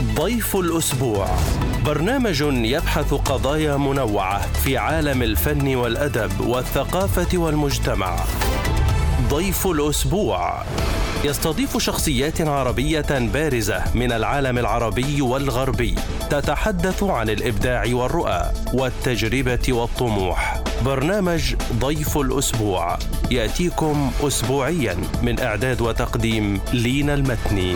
ضيف الأسبوع، برنامج يبحث قضايا منوعة في عالم الفن والأدب والثقافة والمجتمع. ضيف الأسبوع يستضيف شخصيات عربية بارزة من العالم العربي والغربي تتحدث عن الإبداع والرؤى والتجربة والطموح. برنامج ضيف الأسبوع يأتيكم أسبوعيا من إعداد وتقديم لينا المتني.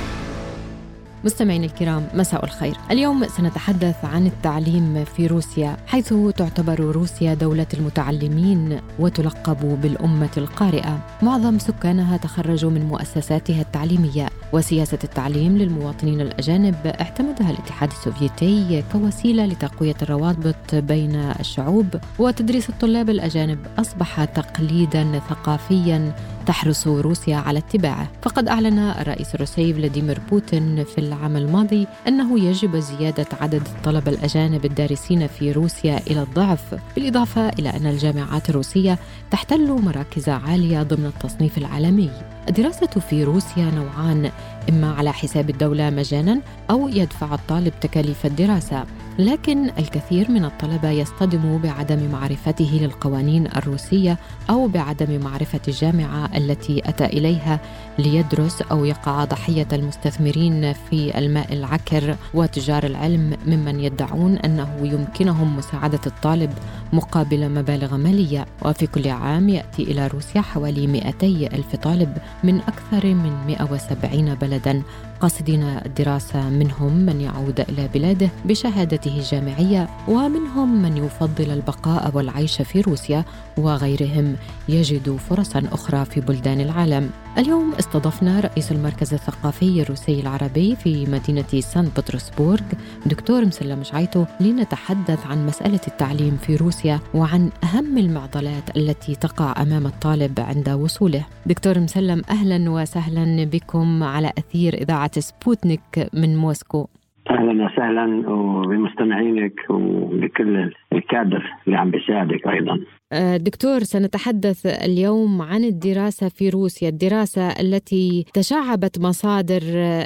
مستمعين الكرام، مساء الخير. اليوم سنتحدث عن التعليم في روسيا، حيث تعتبر روسيا دولة المتعلمين وتلقب بالأمة القارئة. معظم سكانها تخرجوا من مؤسساتها التعليمية، وسياسة التعليم للمواطنين الأجانب اعتمدها الاتحاد السوفيتي كوسيلة لتقوية الروابط بين الشعوب، وتدريس الطلاب الأجانب أصبح تقليداً ثقافياً تحرص روسيا على اتباعه. فقد أعلن الرئيس الروسي فلاديمير بوتين في العام الماضي أنه يجب زيادة عدد الطلبة الأجانب الدارسين في روسيا إلى الضعف، بالإضافة إلى أن الجامعات الروسية تحتل مراكز عالية ضمن التصنيف العالمي. الدراسة في روسيا نوعان، إما على حساب الدولة مجانا أو يدفع الطالب تكاليف الدراسة، لكن الكثير من الطلبة يصطدم بعدم معرفته للقوانين الروسية أو بعدم معرفة الجامعة التي أتى إليها ليدرس، أو يقع ضحية المستثمرين في الماء العكر وتجار العلم ممن يدعون أنه يمكنهم مساعدة الطالب مقابل مبالغ مالية. وفي كل عام يأتي إلى روسيا حوالي 200,000 طالب من أكثر من 170 بلداً قاصدين الدراسة، منهم من يعود إلى بلاده بشهادته الجامعية، ومنهم من يفضل البقاء والعيش في روسيا، وغيرهم يجد فرصا أخرى في بلدان العالم. اليوم استضفنا رئيس المركز الثقافي الروسي العربي في مدينة سان بطرسبورغ، دكتور مسلم شعيتو، لنتحدث عن مسألة التعليم في روسيا وعن أهم المعضلات التي تقع أمام الطالب عند وصوله. دكتور مسلم، أهلا وسهلا بكم على أثير إذاعة سبوتنيك من موسكو. أهلا وسهلا وبمستمعينك وبكل الكادر اللي عم بيساعدك أيضا. دكتور، سنتحدث اليوم عن الدراسة في روسيا، الدراسة التي تشعبت مصادر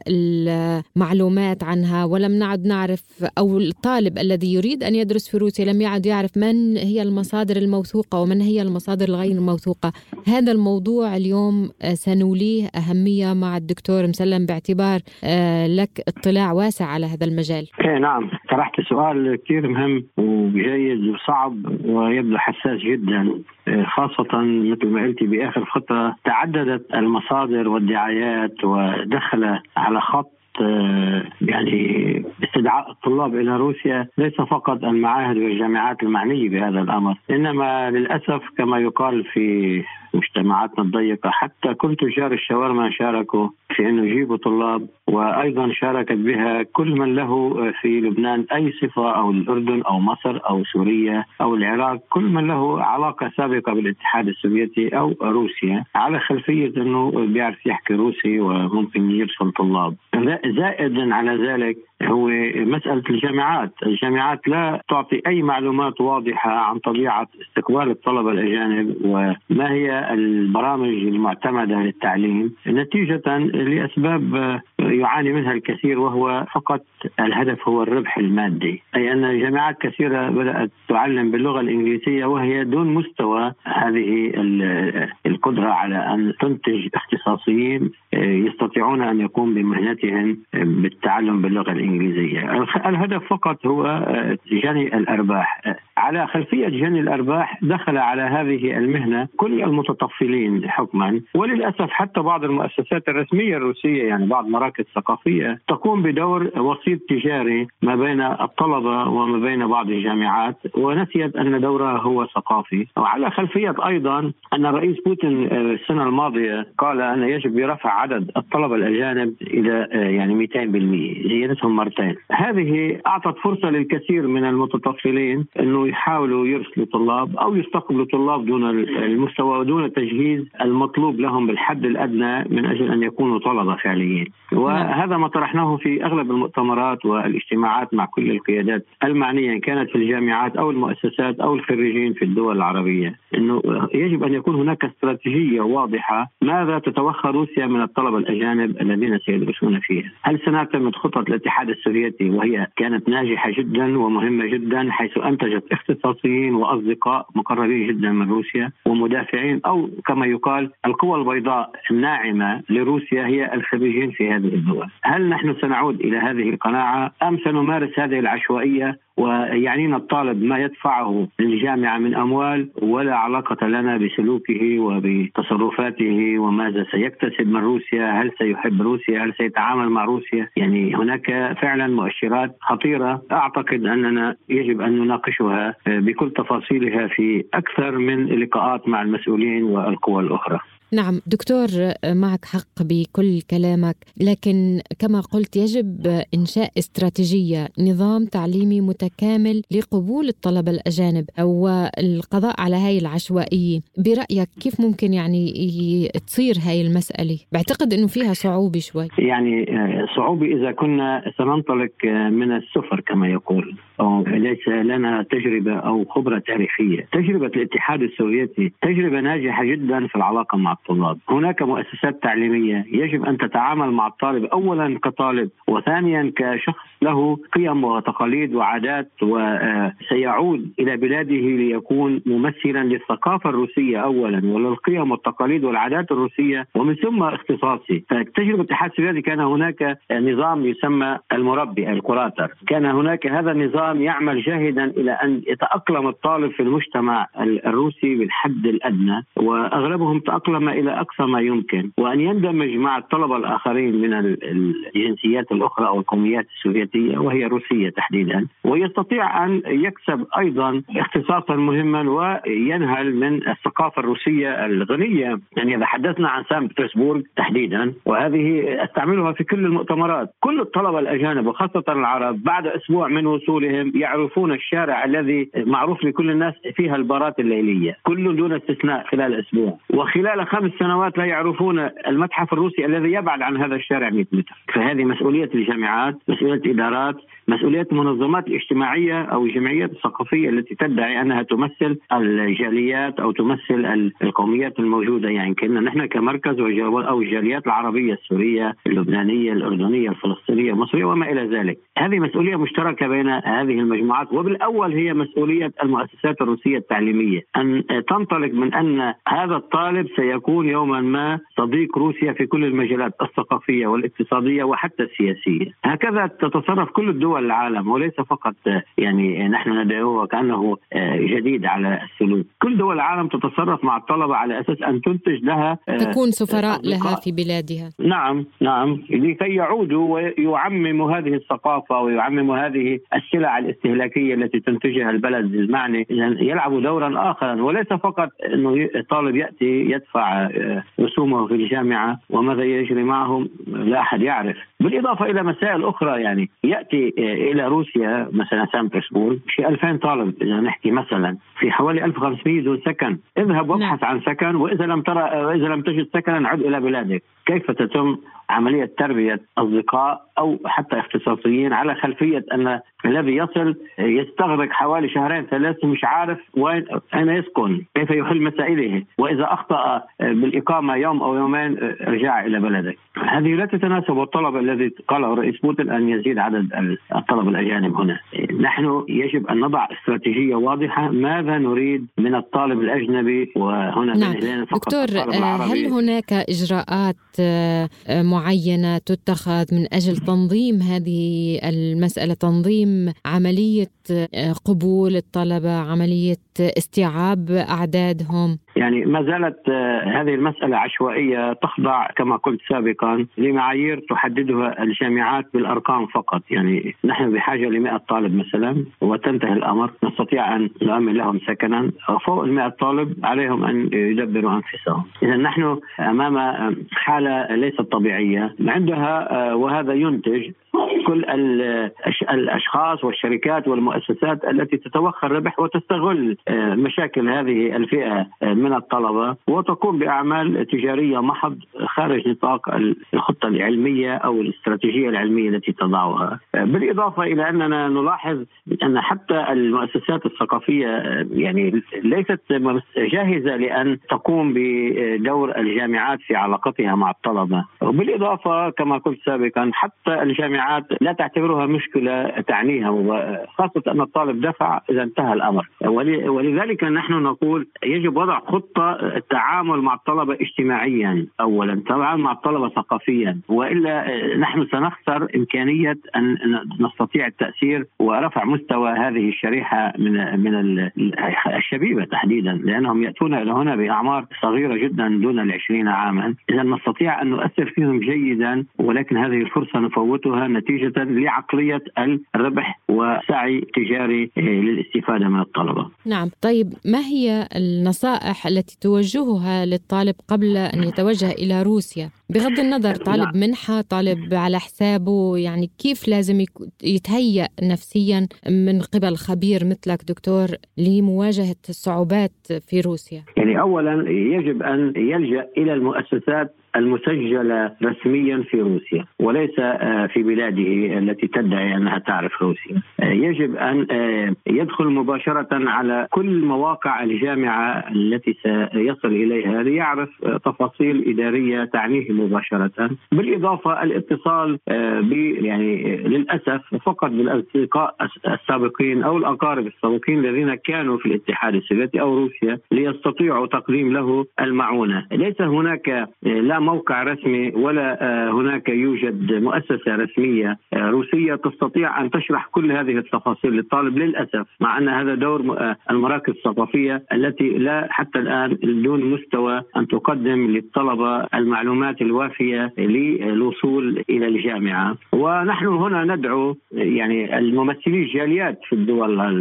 المعلومات عنها ولم نعد نعرف، أو الطالب الذي يريد أن يدرس في روسيا لم يعد يعرف من هي المصادر الموثوقة ومن هي المصادر الغير موثوقة. هذا الموضوع اليوم سنوليه أهمية مع الدكتور مسلم، باعتبار لك اطلاع واسع على هذا المجال. نعم، طرحت سؤال كثير مهم وجيد وصعب ويبدو حساس جدا، خاصة مثل ما قلتي بآخر فترة تعددت المصادر والدعايات ودخل على خط يعني استدعاء الطلاب إلى روسيا ليس فقط المعاهد والجامعات المعنية بهذا الأمر، إنما للأسف كما يقال في مجتمعاتنا الضيقة حتى كل تجار الشاورما شاركوا في أن يجيبوا طلاب، وأيضا شاركت بها كل من له في لبنان أي صفة، أو الأردن أو مصر أو سوريا أو العراق، كل من له علاقة سابقة بالاتحاد السوفيتي أو روسيا على خلفية أنه بيعرف يحكي روسي وممكن يرسل طلاب. زائدا على ذلك هو مسألة الجامعات لا تعطي أي معلومات واضحة عن طبيعة استقبال الطلبة الأجانب وما هي البرامج المعتمدة للتعليم، نتيجة لأسباب يعاني منها الكثير، وهو فقط الهدف هو الربح المادي. أي أن جامعات كثيرة بدأت تعلم باللغة الإنجليزية وهي دون مستوى هذه القدرة على أن تنتج اختصاصيين يستطيعون أن يقوم بمهنتهم بالتعلم باللغة الإنجليزية. الهدف فقط هو جني الأرباح. على خلفية جني الأرباح دخل على هذه المهنة كل المتطفلين حكما، وللأسف حتى بعض المؤسسات الرسمية الروسية، يعني بعض مراكز ثقافية، تقوم بدور وسيط تجاري ما بين الطلبة وما بين بعض الجامعات، ونسيت أن دورها هو ثقافي. وعلى خلفية أيضا أن الرئيس بوتين السنة الماضية قال أن يجب رفع عدد الطلبة الأجانب إلى يعني 200%، زيادتهم مرتين. هذه أعطت فرصة للكثير من المتطفلين أنه يحاولوا يرسلوا طلاب أو يستقبلوا طلاب دون المستوى ودون التجهيز المطلوب لهم بالحد الأدنى من أجل أن يكونوا طلبة فعليين. وهذا ما طرحناه في أغلب المؤتمرات والاجتماعات مع كل القيادات المعنية، كانت في الجامعات أو المؤسسات أو الخريجين في الدول العربية، أنه يجب أن يكون هناك استراتيجية واضحة ماذا تتوخى روسيا من الطلبة الأجانب الذين سيدرسون فيها. هل سنعتمد خطط الاتحاد الاتحاد السوفيتي، وهي كانت ناجحة جدا ومهمة جدا، حيث أنتجت اختصاصيين وأصدقاء مقربين جدا من روسيا ومدافعين، أو كما يقال القوى البيضاء الناعمة لروسيا هي الخريجين في هذه الدول. هل نحن سنعود إلى هذه القناعة أم سنمارس هذه العشوائية ويعنينا الطالب ما يدفعه للجامعة من أموال ولا علاقة لنا بسلوكه وبتصرفاته وماذا سيكتسب من روسيا؟ هل سيحب روسيا؟ هل سيتعامل مع روسيا؟ يعني هناك فعلا مؤشرات خطيرة أعتقد أننا يجب أن نناقشها بكل تفاصيلها في أكثر من لقاءات مع المسؤولين والقوى الأخرى. نعم دكتور، معك حق بكل كلامك، لكن كما قلت يجب إنشاء استراتيجية، نظام تعليمي متكامل لقبول الطلبة الأجانب أو القضاء على هاي العشوائية. برأيك كيف ممكن يعني تصير هاي المسألة؟ بعتقد أنه فيها صعوبة شوي. يعني صعوبة إذا كنا سننطلق من الصفر كما يقول، أو ليس لنا تجربة أو خبرة تاريخية. تجربة الاتحاد السوفيتي تجربة ناجحة جدا في العلاقة مع الطلاب. هناك مؤسسات تعليمية يجب أن تتعامل مع الطالب أولا كطالب، وثانيا كشخص له قيم وتقاليد وعادات، وسيعود إلى بلاده ليكون ممثلا للثقافة الروسية أولا وللقيم والتقاليد والعادات الروسية، ومن ثم اختصاصي. فتجربة الاتحاد السوفيتي كان هناك نظام يسمى المربي الكوراتر، كان هناك هذا النظام يعمل جاهدا إلى أن يتأقلم الطالب في المجتمع الروسي بالحد الأدنى، وأغلبهم تأقلم إلى أقصى ما يمكن، وأن يندمج مع الطلبة الآخرين من الجنسيات الأخرى أو القوميات السوفيتية وهي روسية تحديدا، ويستطيع أن يكسب أيضا اختصاصا مهما وينهل من الثقافة الروسية الغنية. يعني إذا حدثنا عن سان بطرسبورغ تحديدا، وهذه استعملها في كل المؤتمرات، كل الطلبة الأجانب وخاصة العرب بعد أسبوع من وصولهم يعرفون الشارع الذي معروف لكل الناس فيها البارات الليلية، كل دون استثناء خلال أسبوع، وخلال 5 سنوات لا يعرفون المتحف الروسي الذي يبعد عن هذا الشارع 100 متر. فهذه مسؤولية الجامعات، مسؤولية الإدارات، مسؤولية المنظمات الاجتماعية أو الجمعيات الثقافية التي تدعي أنها تمثل الجاليات أو تمثل القوميات الموجودة. يعني كنا نحن كمركز أو الجاليات العربية السورية اللبنانية الأردنية الفلسطينية المصرية وما إلى ذلك. هذه مسؤولية مشتركة بين هذه المجموعات، وبالأول هي مسؤولية المؤسسات الروسية التعليمية أن تنطلق من أن هذا الطالب سيكون يوما ما صديق روسيا في كل المجالات الثقافية والاقتصادية وحتى السياسية. هكذا تتصرف كل الدول العالم، وليس فقط يعني نحن ندعوه كأنه جديد على السلوك. كل دول العالم تتصرف مع الطلبة على أساس أن تنتج لها، تكون سفراء لها في بلادها. نعم لكي يعودوا ويعمموا هذه الثقافة ويعمموا هذه السلع الاستهلاكية التي تنتجها البلد المعني، يلعبوا دورا آخر، وليس فقط أنه الطالب يأتي يدفع رسومه في الجامعة وماذا يجري معهم لا أحد يعرف. بالإضافة إلى مسائل أخرى، يعني يأتي إلى روسيا مثلا سان بطرسبورغ في 2000 طالب، إذا نحكي مثلا في حوالي 1500 دون سكن. اذهب وابحث عن سكن، وإذا لم تجد سكنا عد إلى بلادك. كيف تتم عملية تربية أصدقاء أو حتى اختصاصيين على خلفية أن الذي يصل يستغرق حوالي 2-3 مش عارف أين يسكن، كيف يحل مسائله، وإذا أخطأ بالإقامة يوم أو يومين رجع إلى بلدك. هذه لا تتناسب. والطلب الذي قاله الرئيس بوتين أن يزيد عدد الطلبة الأجانب هنا. نحن يجب أن نضع استراتيجية واضحة ماذا نريد من الطالب الأجنبي، وهنا دكتور، هل هناك إجراءات معينة تتخذ من أجل تنظيم هذه المسألة، تنظيم عملية قبول الطلبة، عملية استيعاب أعدادهم؟ يعني ما زالت هذه المسألة عشوائية، تخضع كما قلت سابقا لمعايير تحددها الجامعات بالأرقام فقط. يعني نحن بحاجة ل100 طالب مثلا وتنتهي الأمر، نستطيع أن نؤمن لهم سكنا. فوق 100 طالب عليهم أن يدبروا أنفسهم. إذا نحن أمام حالة ليست طبيعية عندها، وهذا ينتج كل الأشخاص والشركات والمؤسسات التي تتوخى الربح وتستغل مشاكل هذه الفئة من الطلبة وتقوم بأعمال تجارية محض خارج نطاق الخطة العلمية أو الاستراتيجية العلمية التي تضعها. بالإضافة إلى أننا نلاحظ أن حتى المؤسسات الثقافية يعني ليست جاهزة لأن تقوم بدور الجامعات في علاقتها مع الطلبة. وبالإضافة كما قلت سابقا حتى الجامعات لا تعتبرها مشكلة تعنيها، خاصة أن الطالب دفع إذا انتهى الأمر. ولذلك نحن نقول يجب وضع خطة التعامل مع الطلبة اجتماعيا أولا، التعامل مع الطلبة ثقافيا، وإلا نحن سنخسر إمكانية أن نستطيع التأثير ورفع مستوى هذه الشريحة من الشبيبة تحديدا، لأنهم يأتون إلى هنا بأعمار صغيرة جدا دون 20 عاما. إذا نستطيع أن نؤثر فيهم جيدا، ولكن هذه الفرصة نفوتها نتيجة لعقلية الربح وسعي تجاري للاستفادة من الطلبة. نعم، طيب ما هي النصائح التي توجهها للطالب قبل أن يتوجه إلى روسيا؟ بغض النظر طالب منحة، طالب على حسابه، يعني كيف لازم يتهيأ نفسيا من قبل خبير مثلك دكتور لمواجهة الصعوبات في روسيا؟ يعني أولا يجب أن يلجأ إلى المؤسسات المسجلة رسميا في روسيا وليس في بلاده التي تدعي أنها تعرف روسيا. يجب أن يدخل مباشرة على كل مواقع الجامعة التي سيصل إليها ليعرف تفاصيل إدارية تعنيه مباشرة، بالإضافة الاتصال يعني للأسف فقط بالأصدقاء السابقين أو الأقارب السابقين الذين كانوا في الاتحاد السوفيتي أو روسيا ليستطيعوا تقديم له المعونة. ليس هناك لا موقع رسمي ولا هناك يوجد مؤسسة رسمية روسية تستطيع أن تشرح كل هذه التفاصيل للطالب للأسف، مع أن هذا دور المراكز الثقافية التي لا حتى الآن دون مستوى أن تقدم للطلبة المعلومات الوافية للوصول إلى الجامعة. ونحن هنا ندعو يعني الممثلي الجاليات في الدول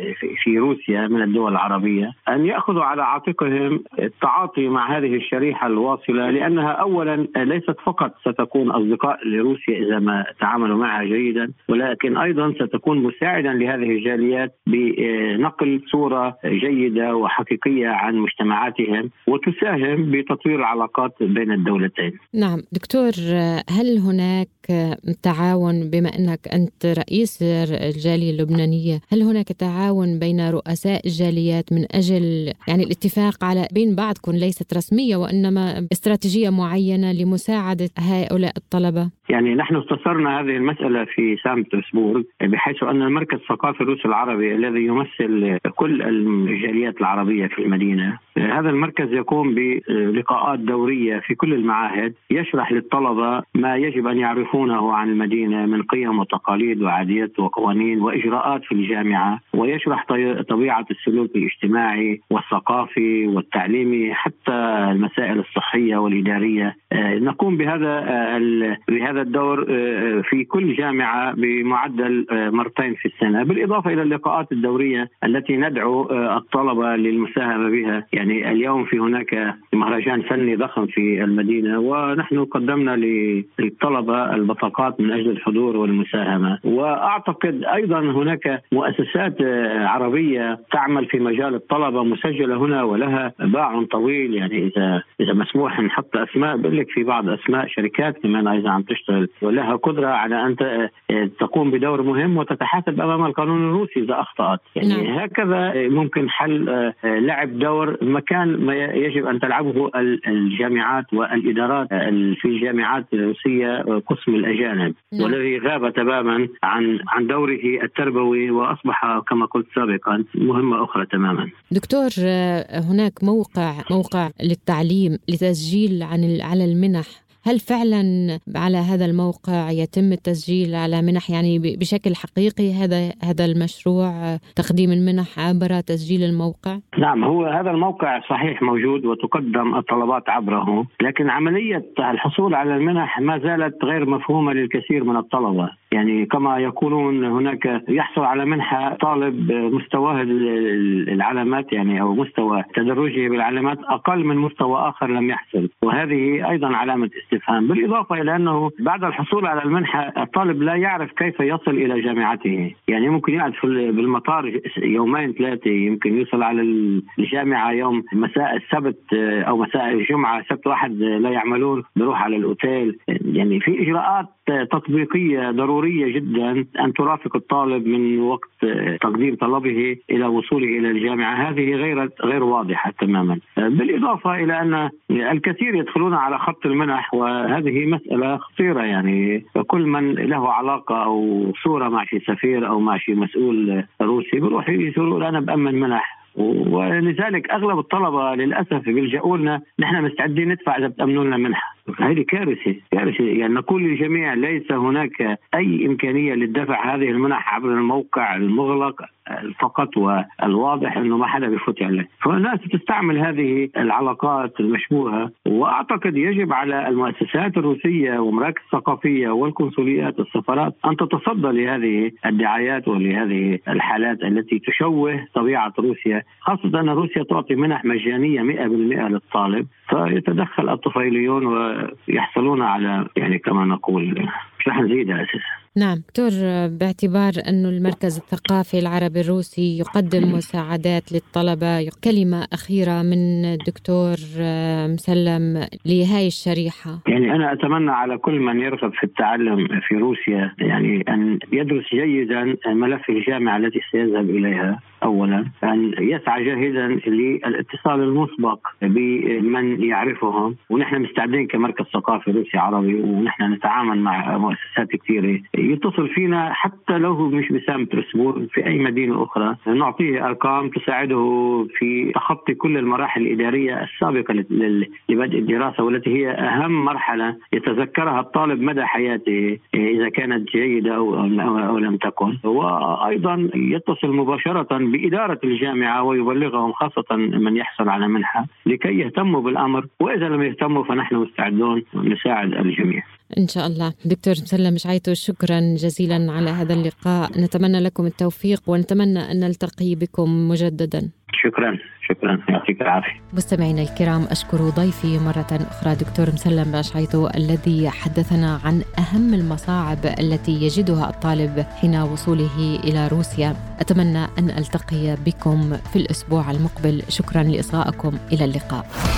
في روسيا من الدول العربية أن يأخذوا على عاتقهم التعاطي مع هذه الشريحة الواصلة، لأنها أولا ليست فقط ستكون أصدقاء لروسيا إذا ما تعاملوا معها جيدا، ولكن أيضا ستكون مساعدا لهذه الجاليات بنقل صورة جيدة وحقيقية عن مجتمعاتهم وتساهم بتطوير العلاقات بين الدولتين. نعم دكتور، هل هناك تعاون، بما أنك أنت رئيس الجالية اللبنانية، هل هناك تعاون بين رؤساء الجاليات من أجل يعني الاتفاق على بين بعضكم ليست رسمية وإنما استراتيجية معينة لمساعدة هؤلاء الطلبة؟ يعني نحن استثرنا هذه المسألة في سان بطرسبورغ، بحيث أن المركز الثقافي الروسي العربي الذي يمثل كل الجاليات العربية في المدينة، هذا المركز يقوم بلقاءات دورية في كل المعاهد يشرح للطلبة ما يجب أن يعرفونه عن المدينة من قيم وتقاليد وعادات وقوانين وإجراءات في الجامعة، ويشرح طبيعة السلوك الاجتماعي والثقافي والتعليمي حتى المسائل الصحية والإدارية. نقوم بهذا الدور في كل جامعة بمعدل مرتين في السنة، بالإضافة إلى اللقاءات الدورية التي ندعو الطلبة للمساهمة بها. يعني اليوم في هناك مهرجان فني ضخم في المدينة، ونحن قدمنا للطلبة البطاقات من أجل الحضور والمساهمة. وأعتقد أيضا هناك مؤسسات عربية تعمل في مجال الطلبة مسجلة هنا ولها باع طويل. يعني إذا مسموح نحط أسماء، بقول لك في بعض أسماء شركات كمان أيضا عم تشتغل ولها قدرة على أن تقوم بدور مهم وتتحاسب أمام القانون الروسي إذا أخطأت. يعني هكذا ممكن حل لعب دور مكان ما يجب أن تلعبه الجامعات والإدارات في الجامعات الروسية قسم الأجانب، والذي غاب تماما عن دوره التربوي وأصبح كما قلت سابقا مهمة أخرى تماما. دكتور، هناك موقع للتعليم لتسجيل على المنح، هل فعلا على هذا الموقع يتم التسجيل على منح يعني بشكل حقيقي؟ هذا المشروع تقديم المنح عبر تسجيل الموقع؟ نعم، هو هذا الموقع صحيح موجود وتقدم الطلبات عبره، لكن عملية الحصول على المنح ما زالت غير مفهومة للكثير من الطلبة. يعني كما يقولون هناك يحصل على منحة طالب مستواه العلامات يعني أو مستوى تدرجه بالعلامات أقل من مستوى آخر لم يحصل، وهذه أيضا علامة استفهام. بالإضافة إلى أنه بعد الحصول على المنحة الطالب لا يعرف كيف يصل إلى جامعته. يعني ممكن يقعد بالمطار يومين ثلاثة، يمكن يوصل على الجامعة يوم مساء السبت أو مساء الجمعة، سبت واحد لا يعملون، بيروح على الأوتيل. يعني في إجراءات تطبيقية ضرورية جدا أن ترافق الطالب من وقت تقديم طلبه إلى وصوله إلى الجامعة. هذه غير واضحة تماما، بالإضافة إلى أن الكثير يدخلون على خط المنح، وهذه مسألة خطيرة. يعني كل من له علاقة أو صورة مع شي سفير أو مع شي مسؤول روسي بيروح يقول أنا بأمن منح، ولذلك أغلب الطلبة للأسف بيلجأوا لنا نحن مستعدين ندفع إذا بتأمنوا لنا منحة. هذه كارثة. يعني نقول للجميع ليس هناك أي إمكانية للدفع هذه المنح عبر الموقع المغلق فقط، والواضح أنه ما حدا بيفوت عليه. فالناس تستعمل هذه العلاقات المشبوهة، وأعتقد يجب على المؤسسات الروسية ومراكز الثقافية والقنصليات والسفارات أن تتصدى لهذه الدعايات ولهذه الحالات التي تشوه طبيعة روسيا، خاصة أن روسيا تعطي منح مجانية 100% للطالب، فيتدخل الطفيليون ويحصلون على يعني كما نقول شحن زيادة أساسا. نعم دكتور، باعتبار أنه المركز الثقافي العربي الروسي يقدم مساعدات للطلبة، كلمة أخيرة من الدكتور مسلم لهاي الشريحة. يعني أنا أتمنى على كل من يرغب في التعلم في روسيا يعني أن يدرس جيدا ملف الجامعة التي سيذهب إليها. أولا أن يسعى جاهدا للاتصال المسبق بمن يعرفهم، ونحن مستعدين كمركز ثقافي روسي عربي، ونحن نتعامل مع مؤسسات كثيرة يتصل فينا حتى لو هو مش بسان بطرسبورغ في أي مدينة أخرى، نعطيه أرقام تساعده في تخطي كل المراحل الإدارية السابقة لبدء الدراسة، والتي هي أهم مرحلة يتذكرها الطالب مدى حياته إذا كانت جيدة أو لم تكن. وأيضا يتصل مباشرة بإدارة الجامعة ويبلغهم، خاصة من يحصل على منحة، لكي يهتموا بالأمر، وإذا لم يهتموا فنحن مستعدون نساعد الجميع إن شاء الله. دكتور مسلم شعيتو، شكرا جزيلا على هذا اللقاء، نتمنى لكم التوفيق ونتمنى أن نلتقي بكم مجددا. شكرا يعطيك العافية. مستمعينا الكرام، أشكر ضيفي مرة أخرى دكتور مسلم شعيتو الذي حدثنا عن أهم المصاعب التي يجدها الطالب حين وصوله إلى روسيا. أتمنى أن ألتقي بكم في الأسبوع المقبل. شكرا لإصغائكم، إلى اللقاء.